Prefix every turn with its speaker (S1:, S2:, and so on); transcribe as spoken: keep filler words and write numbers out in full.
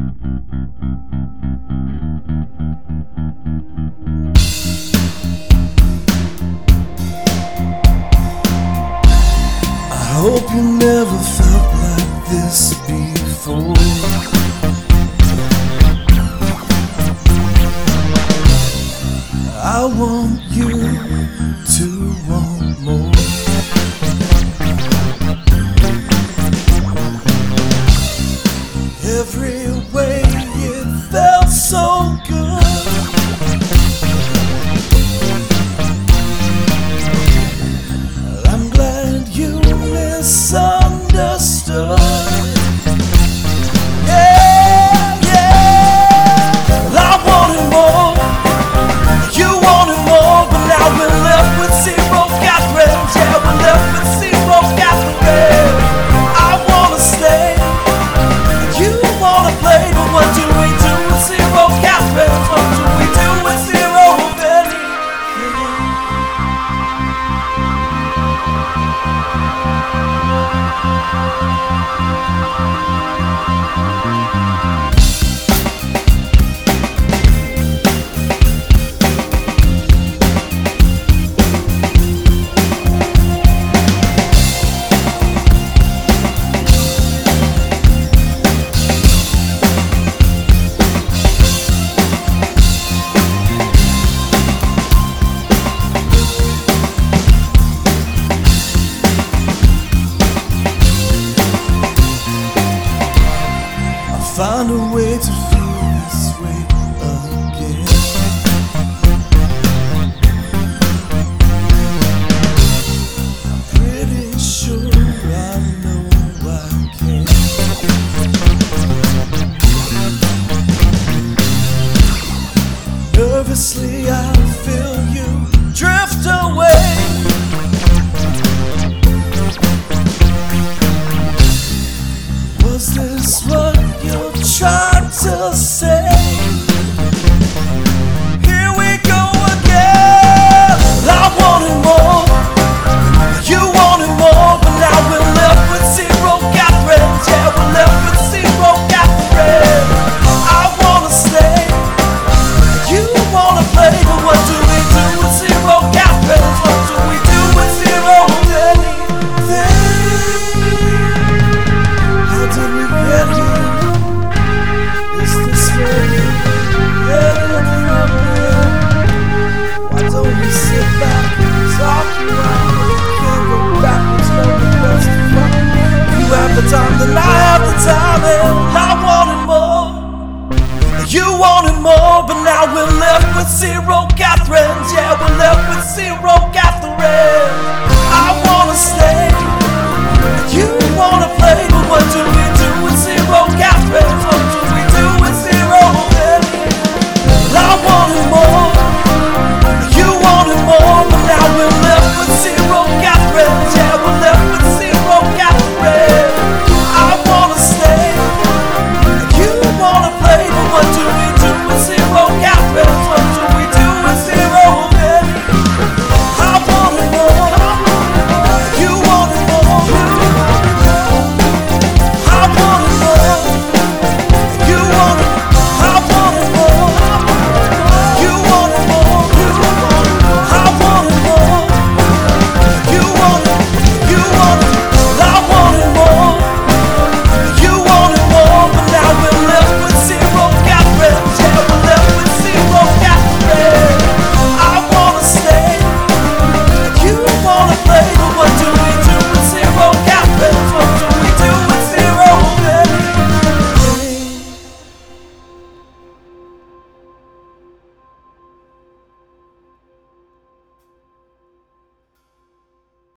S1: I hope you never felt like this before. I want you to want more. Every way it felt so good. I'm glad you misunderstood. Yeah, yeah. I wanted more, you wanted more, but now we're left with zero gatherings. Yeah, we're left with zero gatherings. I wanna stay, you wanna play, but what do we do with zero gatherings? What do we do with zero of anything? Find a way to feel this way again. I'm pretty sure I know I can. Nervously I feel you drift away. Was this what you tried to say? Here we go again. I wanted more, you wanted more, but now we're left with zero gatherings. Yeah, we're left with zero gatherings. I wanna stay, you wanna play, but what do we do with zero gatherings? What do we do with zero anything? How did we get here? Is this where we headed from here? Why don't we sit back and talk around? Can't go backwards, no regrets to find. You have the time, then I have the time, and I wanted more. You wanted more, but now we're left with zero gatherings. Yeah, we're left with zero gatherings.